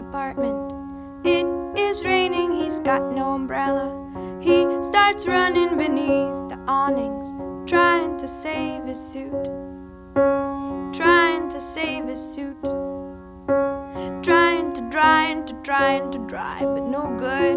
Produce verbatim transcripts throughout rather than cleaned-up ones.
apartment. It is raining, he's got no umbrella. He starts running beneath the awnings, trying to save his suit, trying to save his suit, trying to, trying to, trying to dry, but no good.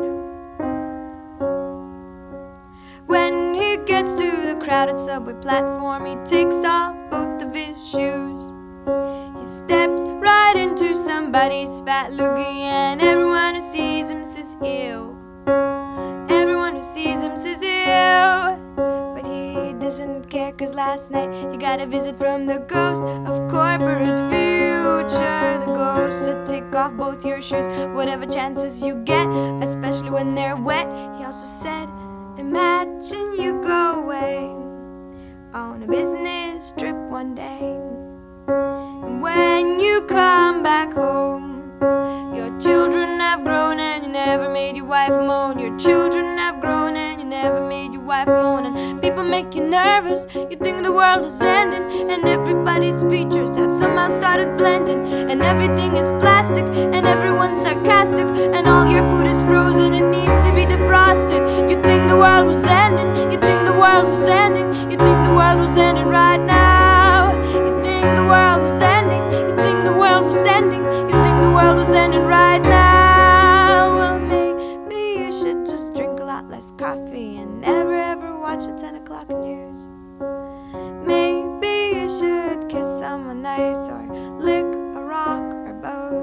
When he gets to the crowded subway platform, he takes off both of his shoes. He steps right into somebody's fat looking, and everyone who sees him says ew. Everyone who sees him says ew. But he doesn't care, cause last night he got a visit from the ghost of corporate future. The ghost said take off both your shoes, whatever chances you get, especially when they're wet. He also said, imagine you go away on a business trip one day, and when you come back home, your children have grown and you never made your wife moan. Your children have grown and you never made your wife moan. And people make you nervous, you think the world is ending, and everybody's features have somehow started blending, and everything is plastic and everyone's sarcastic, and all your food is frozen, it needs to be defrosted. You think the world was ending, you think the world was ending, you think the world was ending right now. You think the world was ending, you think the world was ending, you think the world was ending right now. Well, maybe you should just drink a lot less coffee and never ever watch the ten o'clock news. Maybe you should kiss someone nice or lick a rock or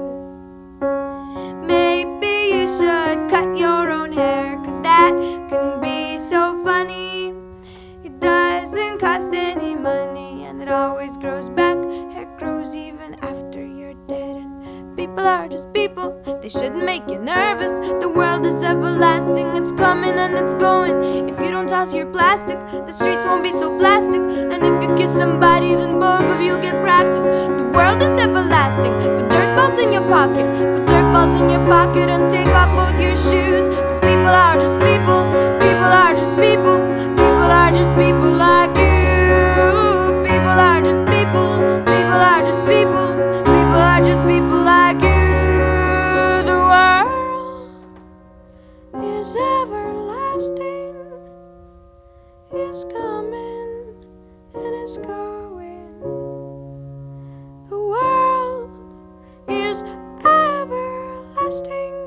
both. Maybe you should cut your own hair, cause that can be so funny. It doesn't cost any money and it always grows back. Hair grows even after you're dead. And people are just people, they shouldn't make you nervous. The world is everlasting, it's coming and it's going. If you don't toss your plastic, the streets won't be so plastic. And if you kiss somebody, then both of you get practice. The world is everlasting, put dirt balls in your pocket, put dirt balls in your pocket and take off both your shoes. Cause people are just people, people are just people, people are just people like you. People are just people, people are just people, people are just people like you. The world is everlasting, is coming and is going. The world is everlasting,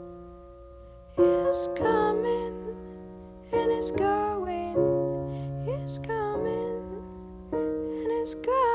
is coming and is going, is coming and is going.